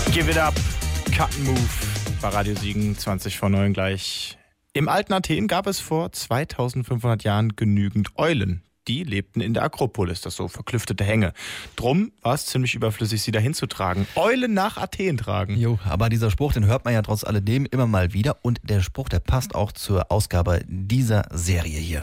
Give it up, cut and move. Bei Radio Siegen 20 vor 9 gleich. Im alten Athen gab es vor 2500 Jahren genügend Eulen. Die lebten in der Akropolis, das so verklüftete Hänge. Drum war es ziemlich überflüssig, sie dahin zu tragen. Eulen nach Athen tragen. Jo, aber dieser Spruch, den hört man ja trotz alledem immer mal wieder. Und der Spruch, der passt auch zur Ausgabe dieser Serie hier.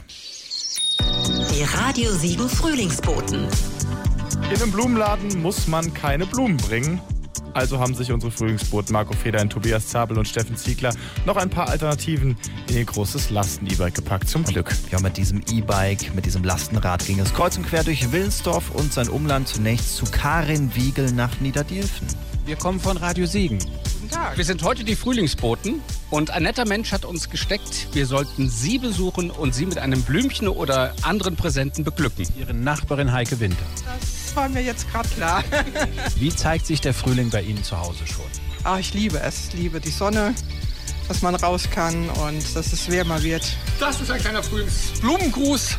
Die Radio Siegen Frühlingsboten. In einem Blumenladen muss man keine Blumen bringen. Also haben sich unsere Frühlingsboten Marco Federin, Tobias Zabel und Steffen Ziegler noch ein paar Alternativen in ihr großes Lasten-E-Bike gepackt. Zum Glück. Ja, mit diesem E-Bike, mit diesem Lastenrad ging es kreuz und quer durch Wilnsdorf und sein Umland, zunächst zu Karin Wiegel nach Niederdilfen. Wir kommen von Radio Siegen. Guten Tag. Wir sind heute die Frühlingsboten und ein netter Mensch hat uns gesteckt, wir sollten Sie besuchen und Sie mit einem Blümchen oder anderen Präsenten beglücken. Ihre Nachbarin Heike Winter. Das war mir jetzt gerade klar. Wie zeigt sich der Frühling bei Ihnen zu Hause schon? Ich liebe es. Ich liebe die Sonne, dass man raus kann und dass es wärmer wird. Das ist ein kleiner Frühlingsblumengruß.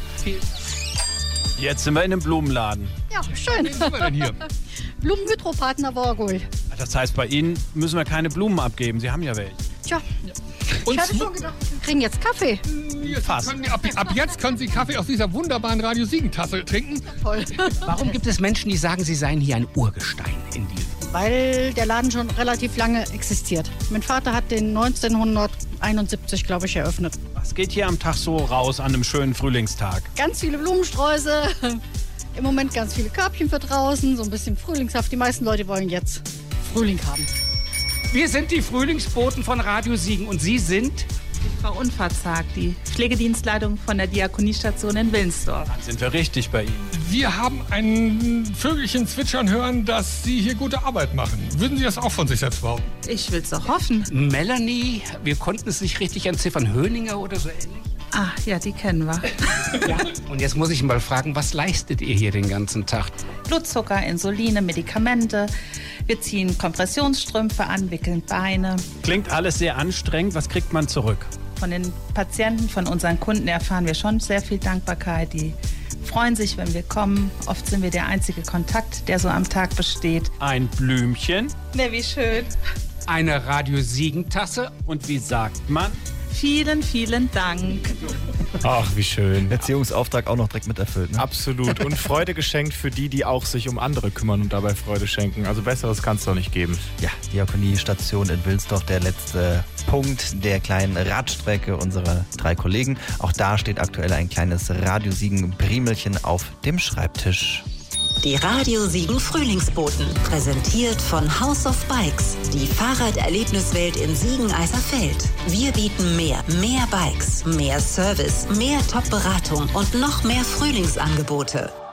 Jetzt sind wir in einem Blumenladen. Ja, schön. Wie sind wir denn hier? Blumenhydropartner Worgul. Das heißt, bei Ihnen müssen wir keine Blumen abgeben. Sie haben ja welche. Tja, Und ich hatte schon gedacht, wir kriegen jetzt Kaffee. Fast. Ab jetzt können Sie Kaffee aus dieser wunderbaren Radio Siegen-Tasse trinken. Toll. Warum gibt es Menschen, die sagen, sie seien hier ein Urgestein in Diel? Weil der Laden schon relativ lange existiert. Mein Vater hat den 1971, glaube ich, eröffnet. Was geht hier am Tag so raus an einem schönen Frühlingstag? Ganz viele Blumensträuße. Im Moment ganz viele Körbchen für draußen. So ein bisschen frühlingshaft. Die meisten Leute wollen jetzt Frühling haben. Wir sind die Frühlingsboten von Radio Siegen und Sie sind? Frau Unverzagt, die Pflegedienstleitung von der Diakoniestation in Wilnsdorf. Dann sind wir richtig bei Ihnen. Wir haben ein Vögelchen zwitschern hören, dass Sie hier gute Arbeit machen. Würden Sie das auch von sich selbst behaupten? Ich will's doch hoffen. Melanie, wir konnten es nicht richtig entziffern, Höninger oder so ähnlich? Ah, ja, die kennen wir. Ja. Und jetzt muss ich mal fragen, was leistet ihr hier den ganzen Tag? Blutzucker, Insuline, Medikamente. Wir ziehen Kompressionsstrümpfe an, wickeln Beine. Klingt alles sehr anstrengend. Was kriegt man zurück? Von den Patienten, von unseren Kunden erfahren wir schon sehr viel Dankbarkeit. Die freuen sich, wenn wir kommen. Oft sind wir der einzige Kontakt, der so am Tag besteht. Ein Blümchen. Na, wie schön. Eine Radio Siegen-Tasse. Und wie sagt man? Vielen, vielen Dank. Ach, wie schön. Erziehungsauftrag auch noch direkt mit erfüllt. Ne? Absolut. Und Freude geschenkt für die, die auch sich um andere kümmern und dabei Freude schenken. Also Besseres kann es doch nicht geben. Ja, Diakoniestation in Wilnsdorf, der letzte Punkt der kleinen Radstrecke unserer 3 Kollegen. Auch da steht aktuell ein kleines Radio Siegen Primelchen auf dem Schreibtisch. Die Radio Siegen Frühlingsboten, präsentiert von House of Bikes, die Fahrraderlebniswelt in Siegen-Eiserfeld. Wir bieten mehr Bikes, mehr Service, mehr Top-Beratung und noch mehr Frühlingsangebote.